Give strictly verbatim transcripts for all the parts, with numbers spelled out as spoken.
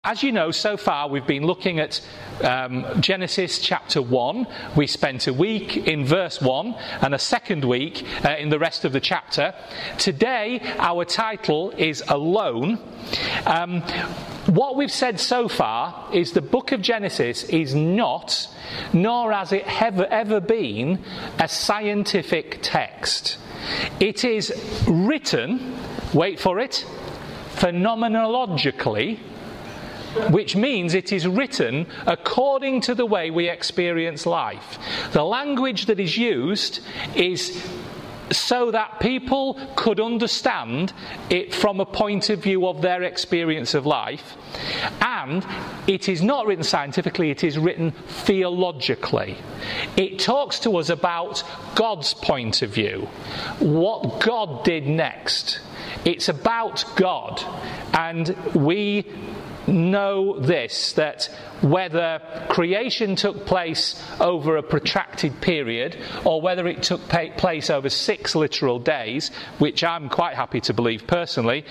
As you know, so far we've been looking at um, Genesis chapter one. We spent a week in verse one and a second week uh, in the rest of the chapter. Today our title is Alone. Um, what we've said so far is the book of Genesis is not, nor has it ever, ever been, a scientific text. It is written, wait for it, phenomenologically, which means it is written according to the way we experience life. The language that is used is so that people could understand it from a point of view of their experience of life. And it is not written scientifically, it is written theologically. It talks to us about God's point of view, what God did next. It's about God, and we know this, that whether creation took place over a protracted period or whether it took place over six literal days, which I'm quite happy to believe personally,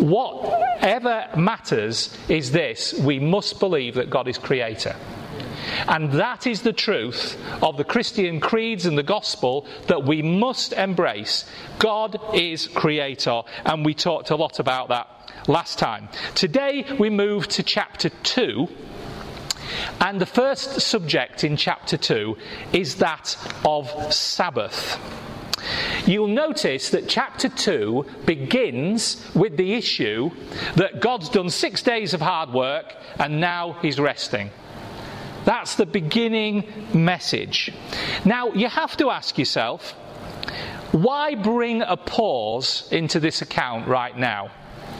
whatever matters is this: we must believe that God is creator. And that is the truth of the Christian creeds and the gospel that we must embrace. God is creator, and we talked a lot about that last time. Today we move to chapter two, and the first subject in chapter two is that of Sabbath. You'll notice that chapter two begins with the issue that God's done six days of hard work and now he's resting. That's the beginning message. Now you have to ask yourself, why bring a pause into this account right now?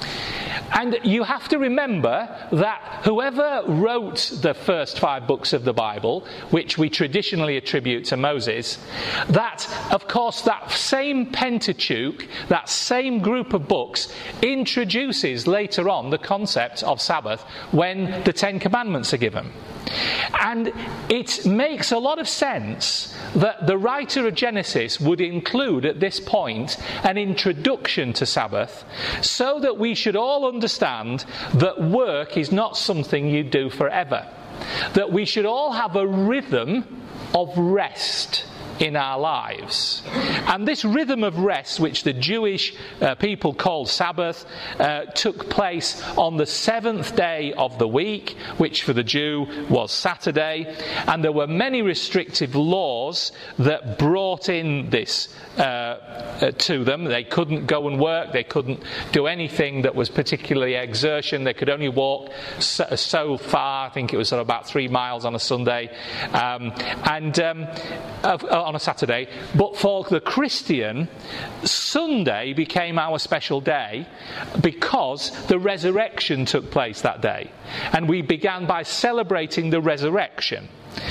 And you have to remember that whoever wrote the first five books of the Bible, which we traditionally attribute to Moses, that, of course, that same Pentateuch, that same group of books, introduces later on the concept of Sabbath when the Ten Commandments are given. And it makes a lot of sense that the writer of Genesis would include at this point an introduction to Sabbath, so that we should all understand that work is not something you do forever, that we should all have a rhythm of rest in our lives. And this rhythm of rest, which the Jewish uh, people called Sabbath, uh, took place on the seventh day of the week, which for the Jew was Saturday. And there were many restrictive laws that brought in this uh, uh, to them. They couldn't go and work, they couldn't do anything that was particularly exertion, they could only walk so, so far. I think it was about three miles on a Sunday, um, and um, uh, on a Saturday. But for the Christian, Sunday became our special day because the resurrection took place that day, and we began by celebrating the resurrection.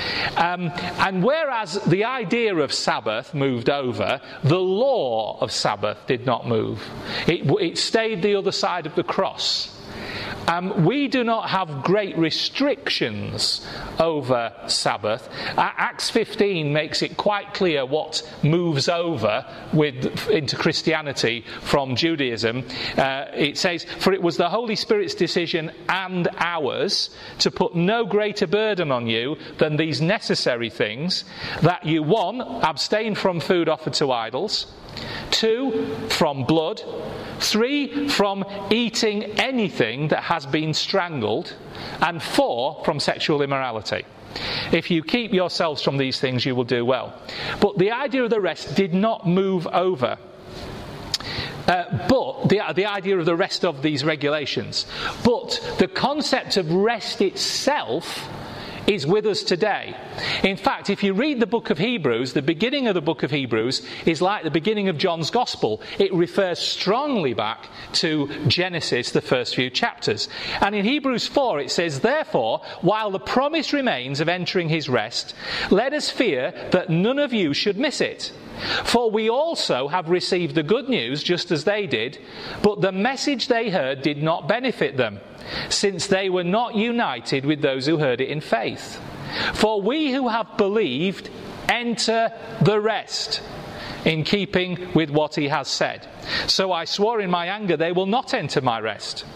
Um, and whereas the idea of Sabbath moved over, the law of Sabbath did not move. It, it stayed the other side of the cross. Um, we do not have great restrictions over Sabbath. Uh, Acts fifteen makes it quite clear what moves over with into Christianity from Judaism. Uh, it says, "For it was the Holy Spirit's decision and ours to put no greater burden on you than these necessary things, that you, one, abstain from food offered to idols, two, from blood, three, from eating anything that has been strangled, and four, from sexual immorality. If you keep yourselves from these things, you will do well." But the idea of the rest did not move over. Uh, but the, the idea of the rest of these regulations. But the concept of rest itself is with us today. In fact, if you read the book of Hebrews, the beginning of the book of Hebrews is like the beginning of John's Gospel. It refers strongly back to Genesis, the first few chapters. And in Hebrews four it says, "Therefore, while the promise remains of entering his rest, let us fear that none of you should miss it. For we also have received the good news just as they did, but the message they heard did not benefit them, since they were not united with those who heard it in faith. For we who have believed enter the rest, in keeping with what he has said. So I swore in my anger, they will not enter my rest.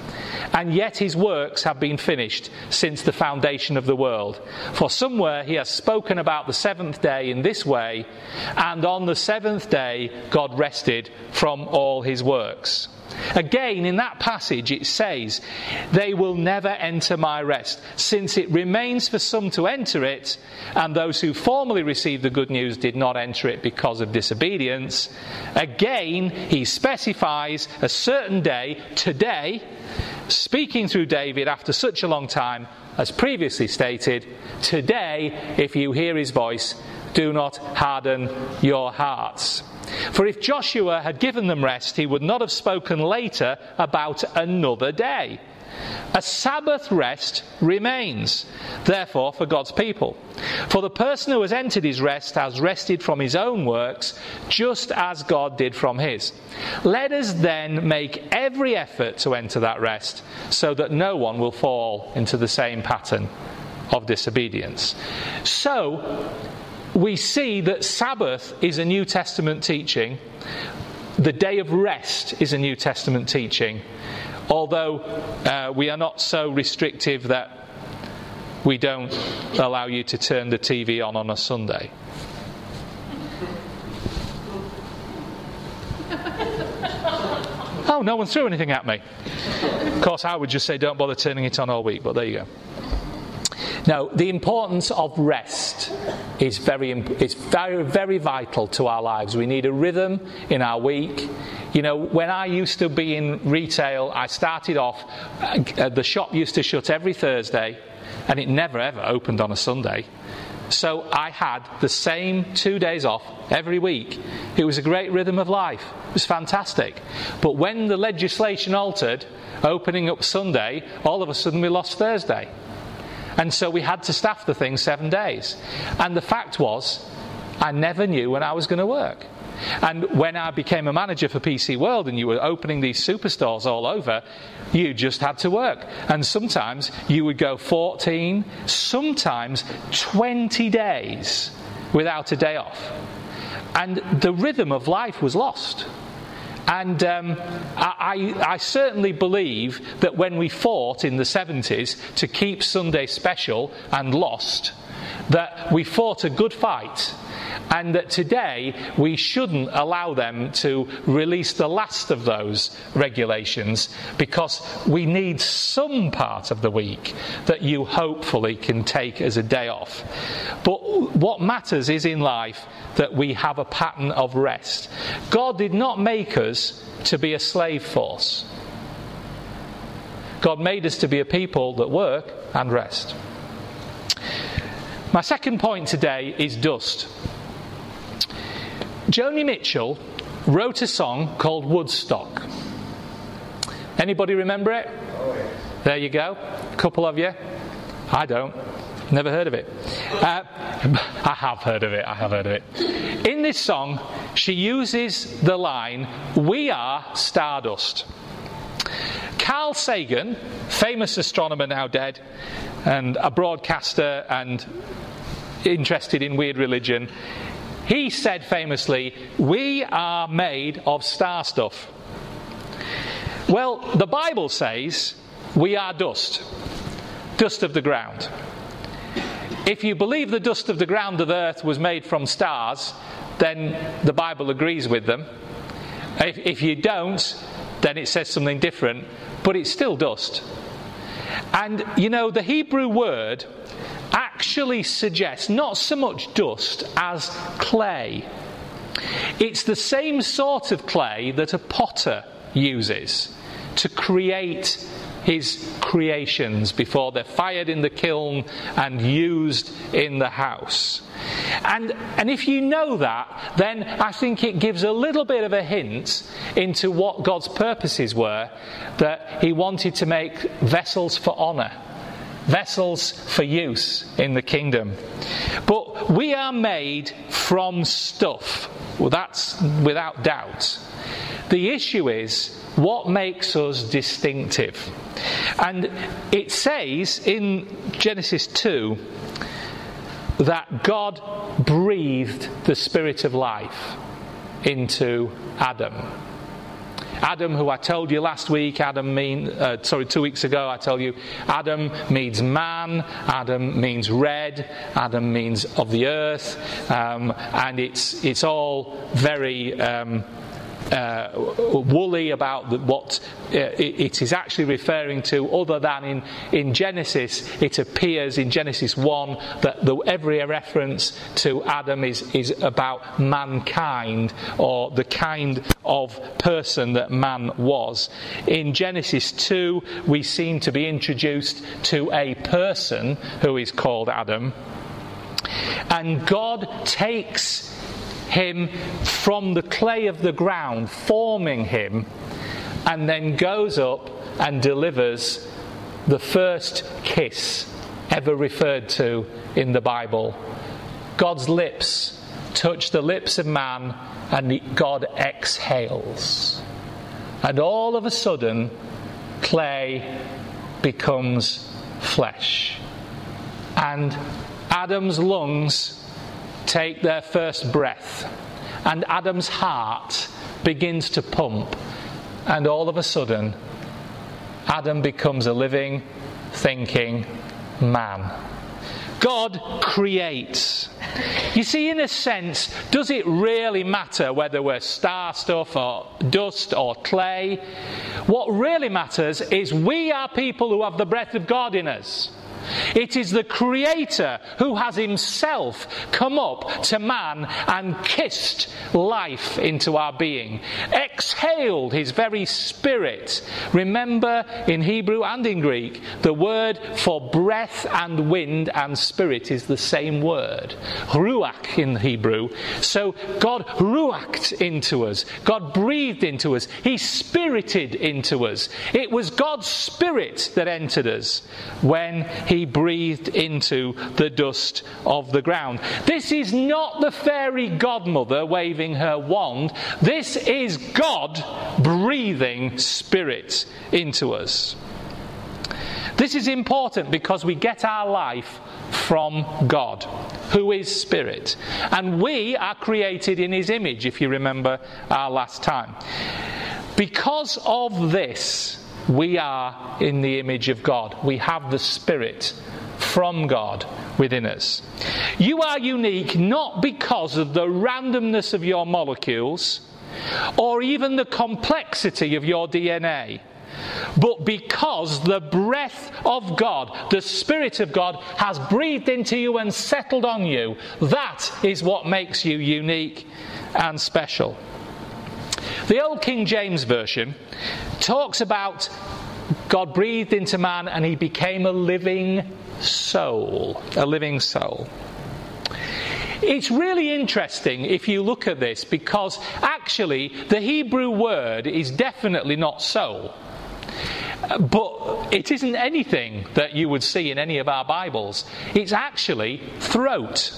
and yet his works have been finished since the foundation of the world. For somewhere he has spoken about the seventh day in this way, and on the seventh day God rested from all his works. Again, in that passage it says, they will never enter my rest, since it remains for some to enter it, and those who formerly received the good news did not enter it because of disobedience. Again, he specifies a certain day, today, speaking through David after such a long time, as previously stated, today, if you hear his voice, do not harden your hearts. For if Joshua had given them rest, he would not have spoken later about another day. A Sabbath rest remains, therefore, for God's people. For the person who has entered his rest has rested from his own works, just as God did from his. Let us then make every effort to enter that rest, so that no one will fall into the same pattern of disobedience. So, we see that Sabbath is a New Testament teaching. The day of rest is a New Testament teaching. Although uh, we are not so restrictive that we don't allow you to turn the T V on on a Sunday. Oh, no one threw anything at me. Of course, I would just say don't bother turning it on all week, but there you go. Now, the importance of rest is very, it's very, very vital to our lives. We need a rhythm in our week. You know, when I used to be in retail, I started off, uh, the shop used to shut every Thursday, and it never ever opened on a Sunday. So I had the same two days off every week. It was a great rhythm of life. It was fantastic. But when the legislation altered, opening up Sunday, all of a sudden we lost Thursday. And so we had to staff the thing seven days. And the fact was, I never knew when I was going to work. And when I became a manager for P C World and you were opening these superstores all over, you just had to work. And sometimes you would go fourteen, sometimes twenty days without a day off. And the rhythm of life was lost. And um, I, I certainly believe that when we fought in the seventies to keep Sunday special and lost, that we fought a good fight, and that today we shouldn't allow them to release the last of those regulations, because we need some part of the week that you hopefully can take as a day off. But what matters is in life that we have a pattern of rest. God did not make us to be a slave force. God made us to be a people that work and rest. My second point today is dust. Joni Mitchell wrote a song called Woodstock. Anybody remember it? Oh, yeah. There you go. A couple of you. I don't. Never heard of it. Uh, I have heard of it. I have heard of it. In this song, she uses the line, "We are stardust." Carl Sagan, famous astronomer now dead, and a broadcaster and interested in weird religion, he said famously, "We are made of star stuff." Well, the Bible says we are dust, dust of the ground. If you believe the dust of the ground of the earth was made from stars, then the Bible agrees with them. If, if you don't, then it says something different, but it's still dust. And, you know, the Hebrew word actually suggests not so much dust as clay. It's the same sort of clay that a potter uses to create his creations before they're fired in the kiln and used in the house. And, and if you know that, then I think it gives a little bit of a hint into what God's purposes were, that he wanted to make vessels for honour, vessels for use in the kingdom. But we are made from stuff. Well, that's without doubt. The issue is, what makes us distinctive? And it says in Genesis two that God breathed the spirit of life into Adam. Adam, who I told you last week, Adam mean, uh, sorry, two weeks ago, I told you, Adam means man, Adam means red, Adam means of the earth, um, and it's it's all very um, uh, woolly about the, what uh, it, it is actually referring to, other than in, in Genesis, it appears in Genesis one that the, every reference to Adam is, is about mankind, or the kind of person that man was. In Genesis two, we seem to be introduced to a person who is called Adam, and God takes him from the clay of the ground, forming him, and then goes up and delivers the first kiss ever referred to in the Bible. God's lips touch the lips of man, and God exhales. And all of a sudden, clay becomes flesh. And Adam's lungs take their first breath, and Adam's heart begins to pump, and all of a sudden Adam becomes a living, thinking man. God creates. You see, in a sense, does it really matter whether we're star stuff or dust or clay? What really matters is we are people who have the breath of God in us. It is the Creator who has himself come up to man and kissed life into our being, exhaled his very spirit. Remember, in Hebrew and in Greek, the word for breath and wind and spirit is the same word, ruach in Hebrew. So God ruached into us, God breathed into us, he spirited into us. It was God's spirit that entered us when he breathed into the dust of the ground. This is not the fairy godmother waving her wand. This is God breathing spirit into us. This is important because we get our life from God, who is spirit. And we are created in his image, if you remember our last time. Because of this, we are in the image of God. We have the Spirit from God within us. You are unique not because of the randomness of your molecules or even the complexity of your D N A, but because the breath of God, the Spirit of God, has breathed into you and settled on you. That is what makes you unique and special. The old King James Version talks about God breathed into man and he became a living soul. A living soul. It's really interesting if you look at this, because actually the Hebrew word is definitely not soul. But it isn't anything that you would see in any of our Bibles. It's actually throat.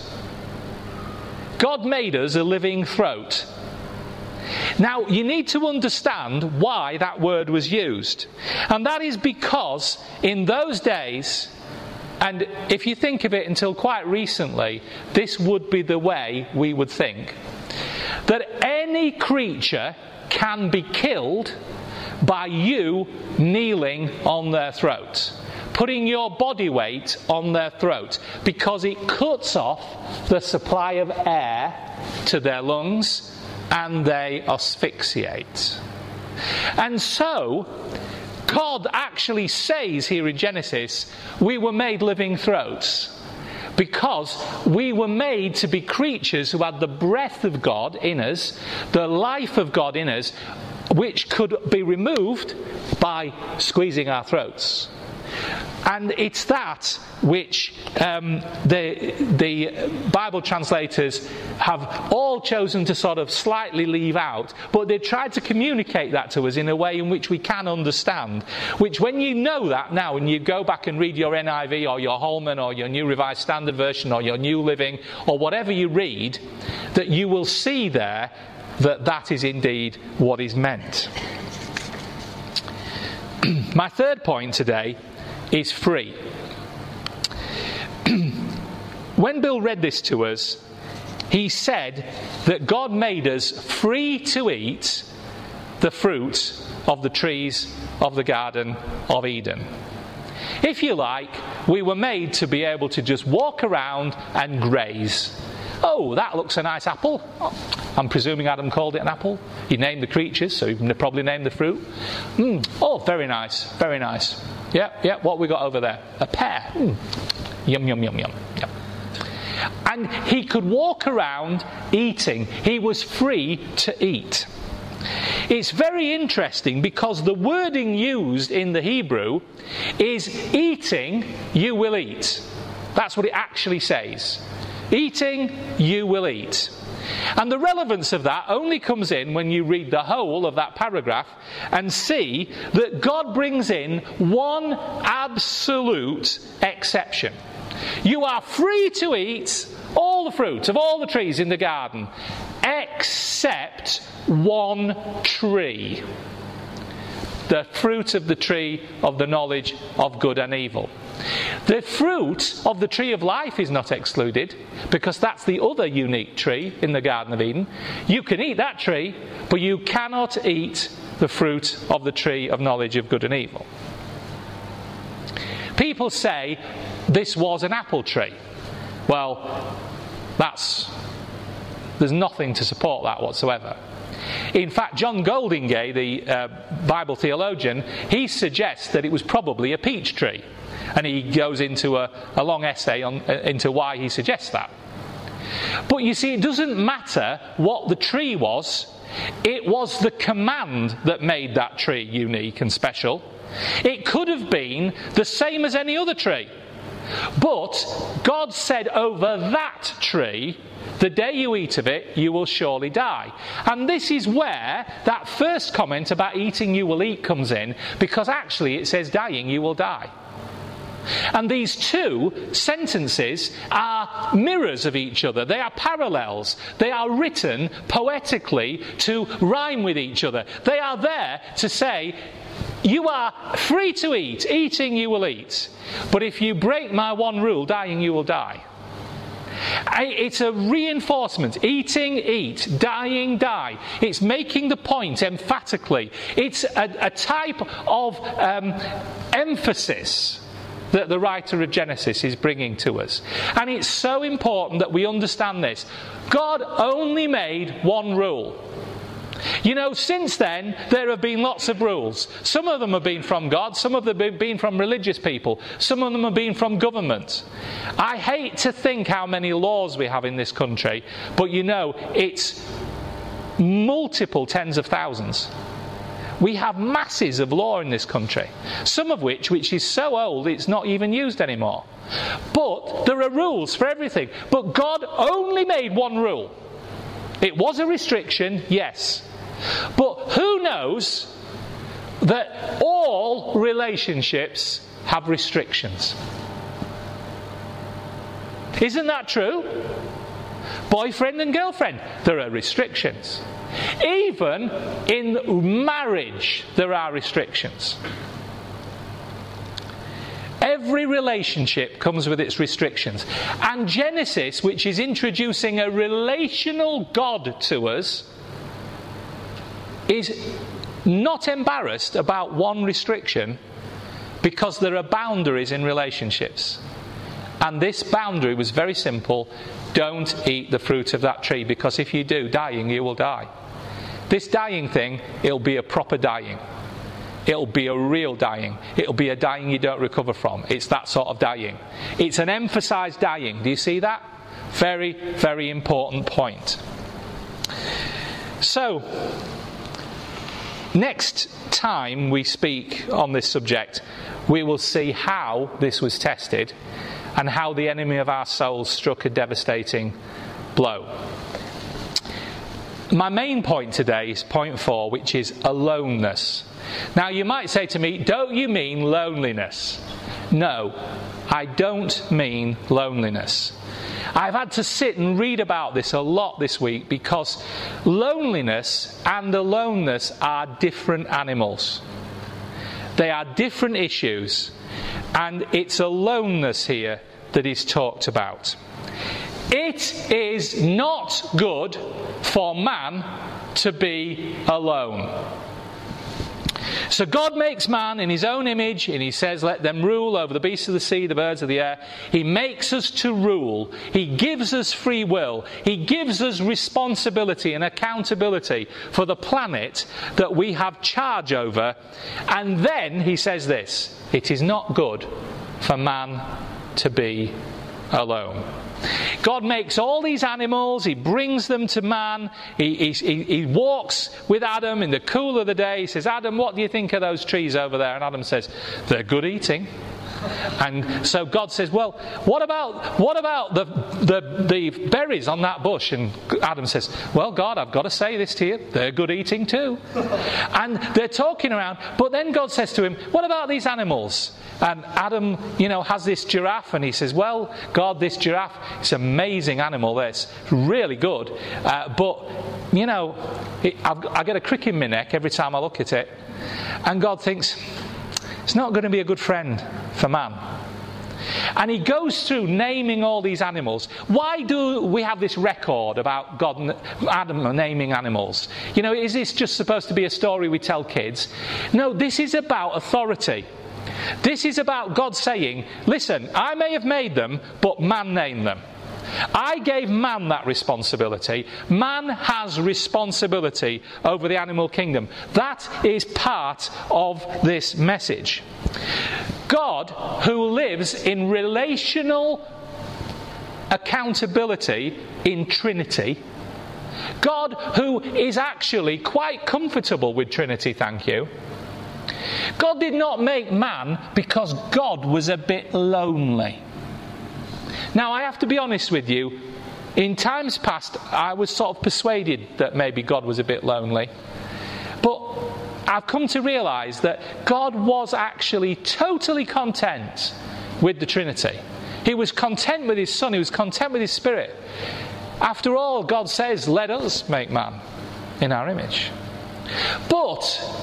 God made us a living throat. Now, you need to understand why that word was used. And that is because in those days, and if you think of it until quite recently, this would be the way we would think, that any creature can be killed by you kneeling on their throat, putting your body weight on their throat, because it cuts off the supply of air to their lungs and they asphyxiate. And so God actually says here in Genesis, we were made living throats, because we were made to be creatures who had the breath of God in us, the life of God in us, which could be removed by squeezing our throats. And it's that which um, the, the Bible translators have all chosen to sort of slightly leave out, but they've tried to communicate that to us in a way in which we can understand, which when you know that now and you go back and read your N I V or your Holman or your New Revised Standard Version or your New Living or whatever you read, that you will see there that that is indeed what is meant. My third point today is free. When Bill read this to us, he said that God made us free to eat the fruit of the trees of the Garden of Eden. If you like, we were made to be able to just walk around and graze. Oh, that looks a nice apple. I'm presuming Adam called it an apple. He named the creatures, so he probably named the fruit. Mm. Oh, very nice, very nice. Yeah, yeah, what we got over there? A pear. Mm. Yum, yum, yum, yum. Yum. And he could walk around eating. He was free to eat. It's very interesting because the wording used in the Hebrew is eating, you will eat. That's what it actually says. Eating, you will eat. And the relevance of that only comes in when you read the whole of that paragraph and see that God brings in one absolute exception. You are free to eat all the fruit of all the trees in the garden, except one tree. The fruit of the tree of the knowledge of good and evil. The fruit of the tree of life is not excluded, because that's the other unique tree in the Garden of Eden. You can eat that tree, but you cannot eat the fruit of the tree of knowledge of good and evil. People say this was an apple tree. Well, that's there's nothing to support that whatsoever. In fact, John Goldingay, the uh, Bible theologian, he suggests that it was probably a peach tree. And he goes into a, a long essay on, uh, into why he suggests that. But you see, it doesn't matter what the tree was. It was the command that made that tree unique and special. It could have been the same as any other tree. But God said over that tree, the day you eat of it, you will surely die. And this is where that first comment about eating you will eat comes in, because actually it says dying you will die. And these two sentences are mirrors of each other. They are parallels. They are written poetically to rhyme with each other. They are there to say, you are free to eat, eating you will eat. But if you break my one rule, dying you will die. It's a reinforcement. Eating, eat. Dying, die. It's making the point emphatically. It's a, a type of um, emphasis that the writer of Genesis is bringing to us. And it's so important that we understand this. God only made one rule. You know, since then, there have been lots of rules. Some of them have been from God, some of them have been from religious people, some of them have been from government. I hate to think how many laws we have in this country, but you know, it's multiple tens of thousands. We have masses of law in this country, some of which, which is so old, it's not even used anymore. But there are rules for everything. But God only made one rule. It was a restriction, yes. But who knows that all relationships have restrictions? Isn't that true? Boyfriend and girlfriend, there are restrictions. Even in marriage, there are restrictions. Every relationship comes with its restrictions. And Genesis, which is introducing a relational God to us, is not embarrassed about one restriction, because there are boundaries in relationships. And this boundary was very simple. Don't eat the fruit of that tree, because if you do, dying, you will die. This dying thing, it'll be a proper dying. It'll be a real dying. It'll be a dying you don't recover from. It's that sort of dying. It's an emphasised dying. Do you see that? Very, very important point. So, next time we speak on this subject, we will see how this was tested and how the enemy of our souls struck a devastating blow. My main point today is point four, which is aloneness. Now you might say to me, don't you mean loneliness? No, I don't mean loneliness. I've had to sit and read about this a lot this week, because loneliness and aloneness are different animals. They are different issues, and it's aloneness here that is talked about. It is not good for man to be alone. So God makes man in his own image, and he says, let them rule over the beasts of the sea, the birds of the air. He makes us to rule. He gives us free will. He gives us responsibility and accountability for the planet that we have charge over. And then he says this, it is not good for man to be alone. God makes all these animals, he brings them to man, he, he, he walks with Adam in the cool of the day. He says, Adam, what do you think of those trees over there? And Adam says, they're good eating. And so God says, well, what about what about the, the the berries on that bush? And Adam says, well, God, I've got to say this to you, they're good eating too. And they're talking around, but then God says to him, what about these animals? And Adam, you know, has this giraffe, and he says, well, God, this giraffe, it's an amazing animal, this, really good. Uh, but, you know, it, I've, I get a crick in my neck every time I look at it. And God thinks, it's not going to be a good friend for man. And he goes through naming all these animals. Why do we have this record about God and Adam naming animals? You know, is this just supposed to be a story we tell kids? No, this is about authority. This is about God saying, listen, I may have made them, but man named them. I gave man that responsibility. Man has responsibility over the animal kingdom. That is part of this message. God, who lives in relational accountability in Trinity, God, who is actually quite comfortable with Trinity, thank you. God did not make man because God was a bit lonely. Now, I have to be honest with you, in times past, I was sort of persuaded that maybe God was a bit lonely. But I've come to realise that God was actually totally content with the Trinity. He was content with his Son, he was content with his Spirit. After all, God says, let us make man in our image. But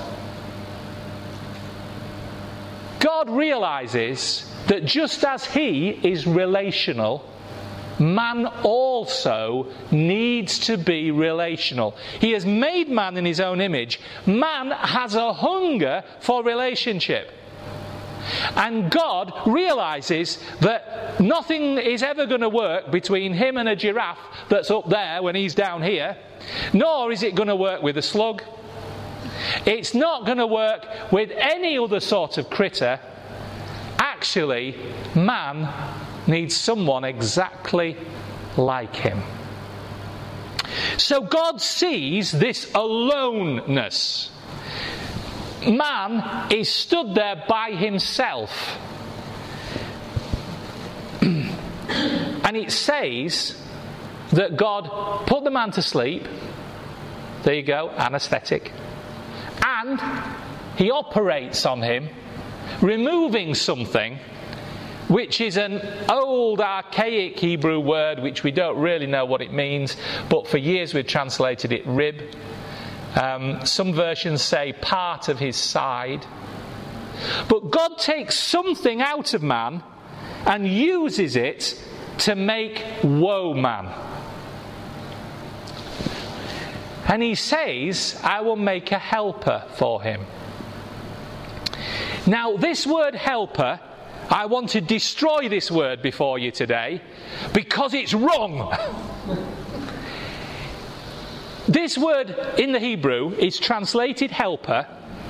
God realises that just as he is relational, man also needs to be relational. He has made man in his own image. Man has a hunger for relationship. And God realises that nothing is ever going to work between him and a giraffe that's up there when he's down here, nor is it going to work with a slug. It's not going to work with any other sort of critter. Actually, man needs someone exactly like him. So God sees this aloneness. Man is stood there by himself. And it says that God put the man to sleep. There you go, anaesthetic. And he operates on him, removing something which is an old archaic Hebrew word which we don't really know what it means, but for years we've translated it rib. Um, some versions say part of his side. But God takes something out of man and uses it to make woe man. And he says, I will make a helper for him. Now, this word helper, I want to destroy this word before you today because it's wrong. This word in the Hebrew is translated helper.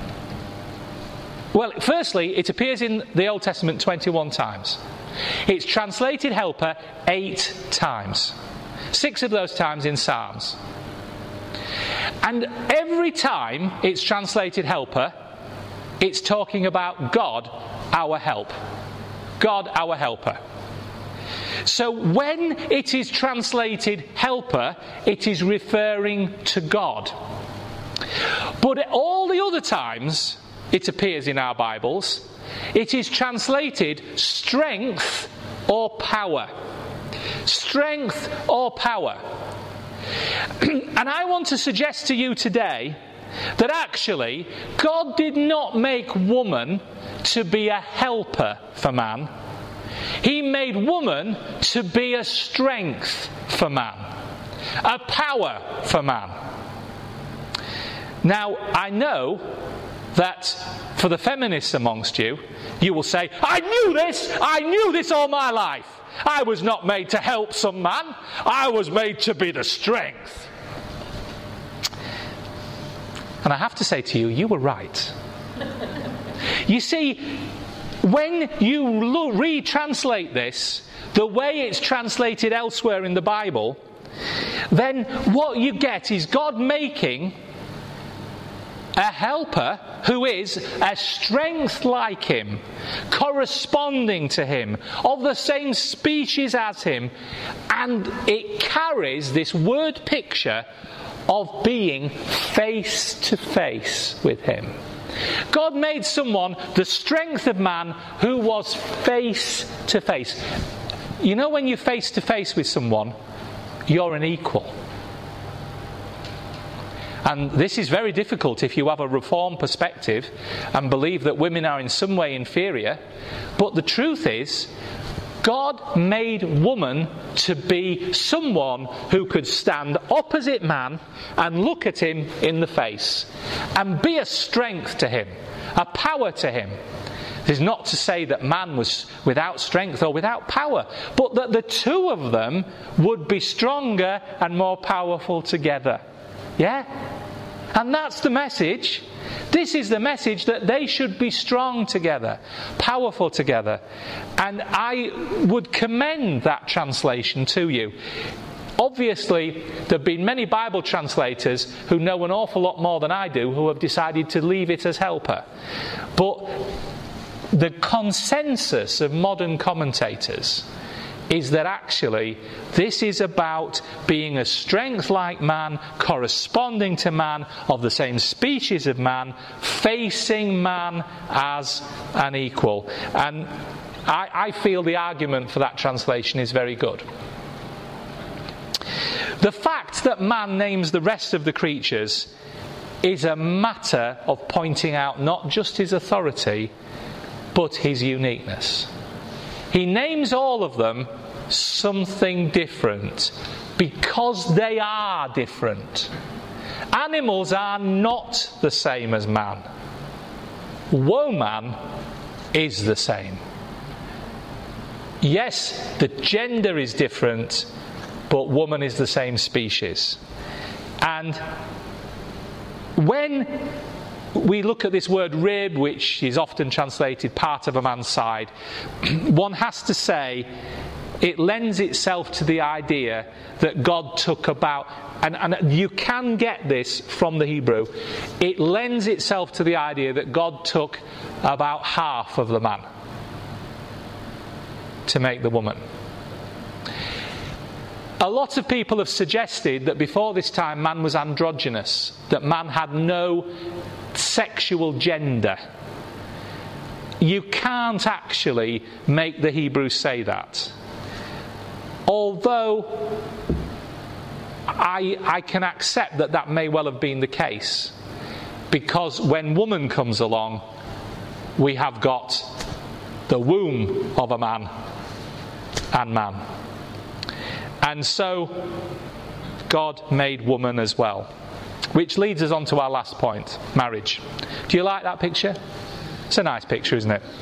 Well, firstly, it appears in the Old Testament twenty-one times. It's translated helper eight times. Six of those times in Psalms. And every time it's translated helper, it's talking about God, our help. God, our helper. So when it is translated helper, it is referring to God. But all the other times it appears in our Bibles, it is translated strength or power. Strength or power. And I want to suggest to you today that actually God did not make woman to be a helper for man. He made woman to be a strength for man, a power for man. Now, I know that for the feminists amongst you, you will say, I knew this, I knew this all my life. I was not made to help some man, I was made to be the strength. And I have to say to you, you were right. You see, when you lo- retranslate this, the way it's translated elsewhere in the Bible, then what you get is God making a helper who is a strength like him, corresponding to him, of the same species as him, and it carries this word picture of being face to face with him. God made someone the strength of man who was face to face. You know, when you're face to face with someone, you're an equal. And this is very difficult if you have a reformed perspective and believe that women are in some way inferior. But the truth is, God made woman to be someone who could stand opposite man and look at him in the face and be a strength to him, a power to him. This is not to say that man was without strength or without power, but that the two of them would be stronger and more powerful together. Yeah? And that's the message. This is the message, that they should be strong together, powerful together. And I would commend that translation to you. Obviously, there have been many Bible translators who know an awful lot more than I do who have decided to leave it as helper. But the consensus of modern commentators is that actually this is about being a strength like man, corresponding to man, of the same species of man, facing man as an equal. And I, I feel the argument for that translation is very good. The fact that man names the rest of the creatures is a matter of pointing out not just his authority, but his uniqueness. He names all of them something different because they are different. Animals are not the same as man. Woman is the same. Yes, the gender is different, but woman is the same species. And when we look at this word rib, which is often translated part of a man's side, one has to say it lends itself to the idea that God took about, and, and you can get this from the Hebrew, it lends itself to the idea that God took about half of the man to make the woman. A lot of people have suggested that before this time man was androgynous, that man had no sexual gender. You can't actually make the Hebrews say that. Although I, I can accept that that may well have been the case, because when woman comes along, we have got the womb of a man and man. And so God made woman as well. Which leads us on to our last point, marriage. Do you like that picture? It's a nice picture, isn't it?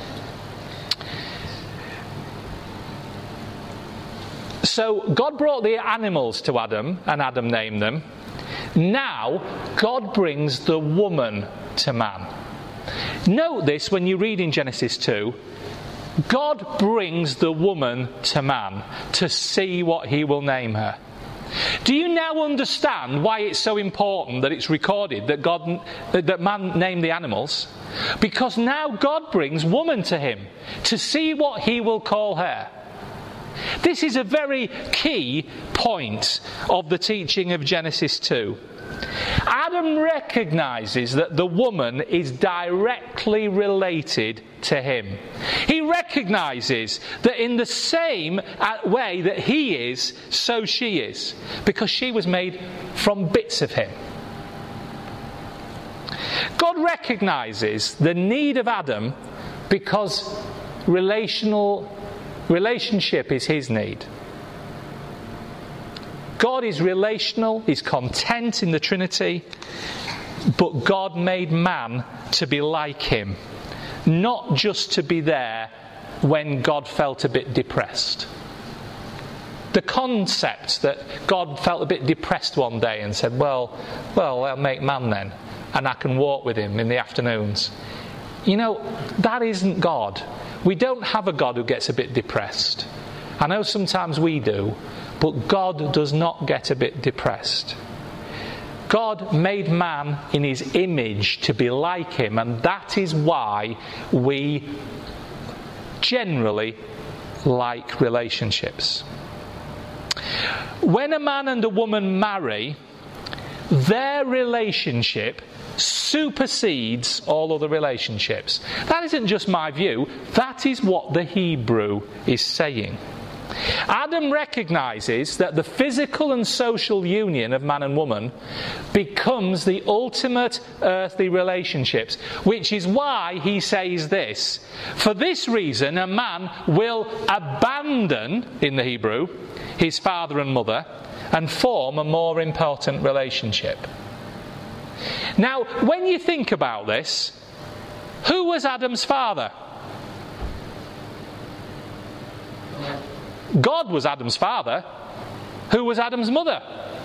So God brought the animals to Adam, and Adam named them. Now God brings the woman to man. Note this when you read in Genesis two. God brings the woman to man to see what he will name her. Do you now understand why it's so important that it's recorded that God, that man named the animals? Because now God brings woman to him to see what he will call her. This is a very key point of the teaching of Genesis two. Adam recognises that the woman is directly related to him. He recognises that in the same way that he is, so she is, because she was made from bits of him. God recognises the need of Adam because relational relationship is his need. God is relational, he's content in the Trinity. But God made man to be like him, not just to be there when God felt a bit depressed. The concept that God felt a bit depressed one day and said, well, well, I'll make man then, and I can walk with him in the afternoons. You know, that isn't God. We don't have a God who gets a bit depressed. I know sometimes we do, but God does not get a bit depressed. God made man in his image to be like him, and that is why we generally like relationships. When a man and a woman marry, their relationship supersedes all other relationships. That isn't just my view, that is what the Hebrew is saying. Adam recognises that the physical and social union of man and woman becomes the ultimate earthly relationships, which is why he says this: for this reason a man will abandon, in the Hebrew, his father and mother and form a more important relationship. Now, when you think about this, who was Adam's father? God was Adam's father. Who was Adam's mother?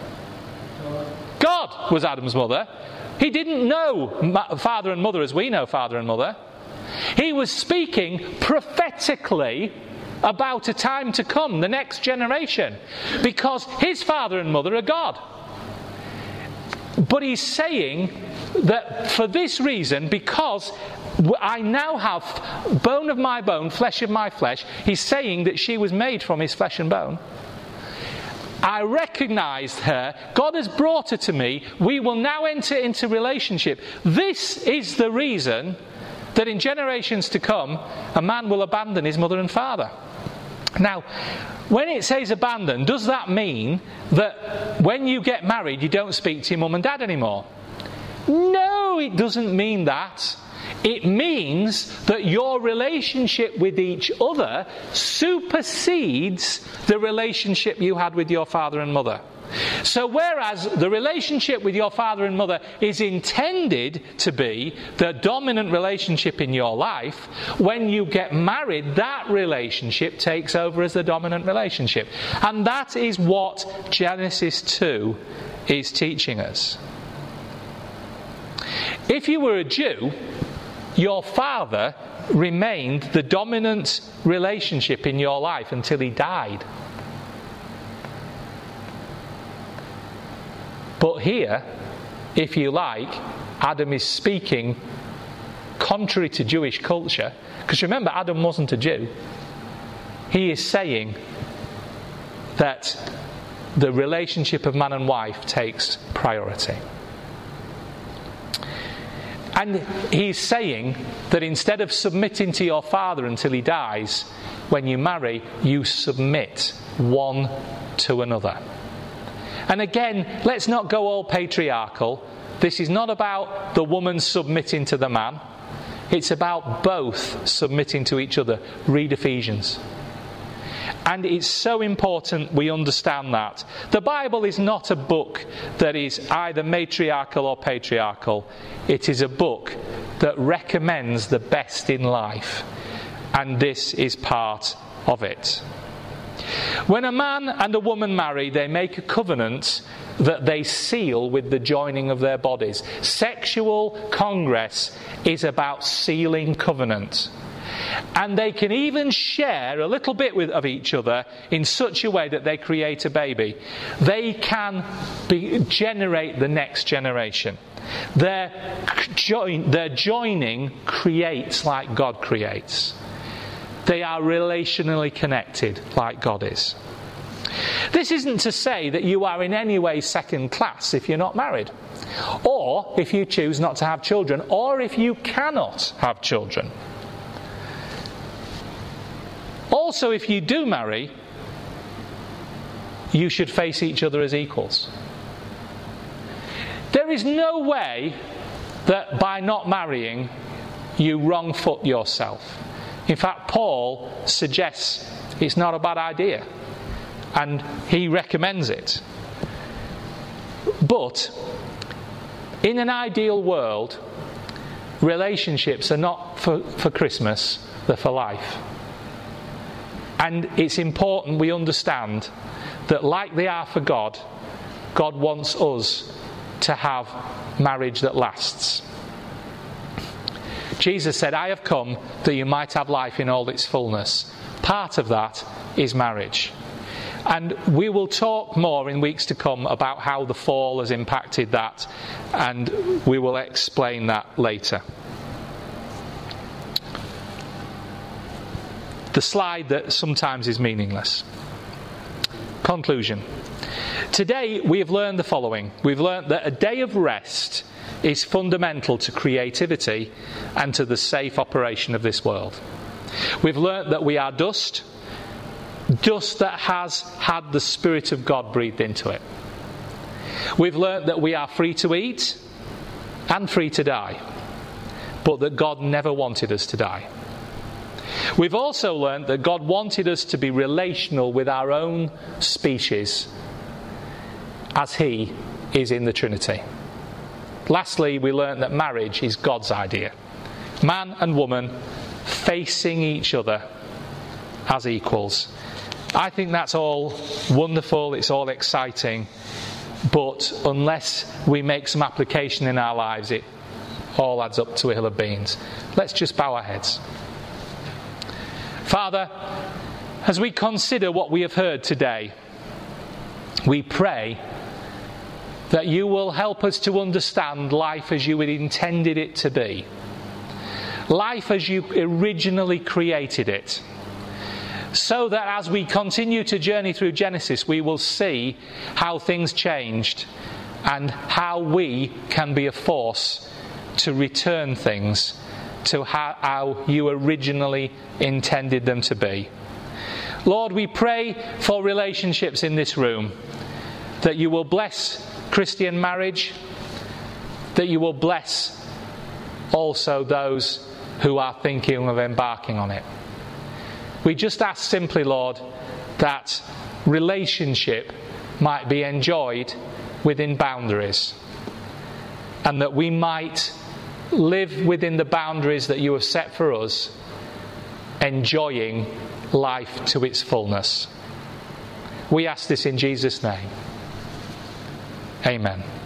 God was Adam's mother. He didn't know father and mother as we know father and mother. He was speaking prophetically about a time to come, the next generation, because his father and mother are God. But he's saying that for this reason, because I now have bone of my bone, flesh of my flesh, he's saying that she was made from his flesh and bone. I recognised her. God has brought her to me. We will now enter into relationship. This is the reason that in generations to come, a man will abandon his mother and father. Now, when it says abandon, does that mean that when you get married, you don't speak to your mum and dad anymore? No, it doesn't mean that. It means that your relationship with each other supersedes the relationship you had with your father and mother. So whereas the relationship with your father and mother is intended to be the dominant relationship in your life, when you get married, that relationship takes over as the dominant relationship. And that is what Genesis two is teaching us. If you were a Jew, your father remained the dominant relationship in your life until he died. But here, if you like, Adam is speaking contrary to Jewish culture, because remember, Adam wasn't a Jew. He is saying that the relationship of man and wife takes priority. And he's saying that instead of submitting to your father until he dies, when you marry, you submit one to another. And again, let's not go all patriarchal. This is not about the woman submitting to the man. It's about both submitting to each other. Read Ephesians. And it's so important we understand that. The Bible is not a book that is either matriarchal or patriarchal. It is a book that recommends the best in life. And this is part of it. When a man and a woman marry, they make a covenant that they seal with the joining of their bodies. Sexual congress is about sealing covenant. And they can even share a little bit with, of each other in such a way that they create a baby. They can be, generate the next generation. Their, join, their joining creates like God creates. They are relationally connected like God is. This isn't to say that you are in any way second class if you're not married, or if you choose not to have children, or if you cannot have children. Also, if you do marry, you should face each other as equals. There is no way that by not marrying, you wrong foot yourself. In fact, Paul suggests it's not a bad idea, and he recommends it. But In an ideal world, relationships are not for, for Christmas, they're for life. And it's important we understand that like they are for God, God wants us to have marriage that lasts. Jesus said, I have come that you might have life in all its fullness. Part of that is marriage. And we will talk more in weeks to come about how the fall has impacted that, and we will explain that later. The slide that sometimes is meaningless. Conclusion. Today we have learned the following. We've learned that a day of rest is fundamental to creativity and to the safe operation of this world. We've learned that we are dust, dust that has had the Spirit of God breathed into it. We've learned that we are free to eat and free to die, but that God never wanted us to die. We've also learned that God wanted us to be relational with our own species as He is in the Trinity. Lastly, we learned that marriage is God's idea. Man and woman facing each other as equals. I think that's all wonderful, it's all exciting, but unless we make some application in our lives, it all adds up to a hill of beans. Let's just bow our heads. Father, as we consider what we have heard today, we pray that you will help us to understand life as you had intended it to be. Life as you originally created it. So that as we continue to journey through Genesis, we will see how things changed and how we can be a force to return things to how, how you originally intended them to be. Lord, we pray for relationships in this room, that you will bless Christian marriage, that you will bless also those who are thinking of embarking on it. We just ask simply, Lord, that relationship might be enjoyed within boundaries, and that we might live within the boundaries that you have set for us, enjoying life to its fullness. We ask this in Jesus' name. Amen.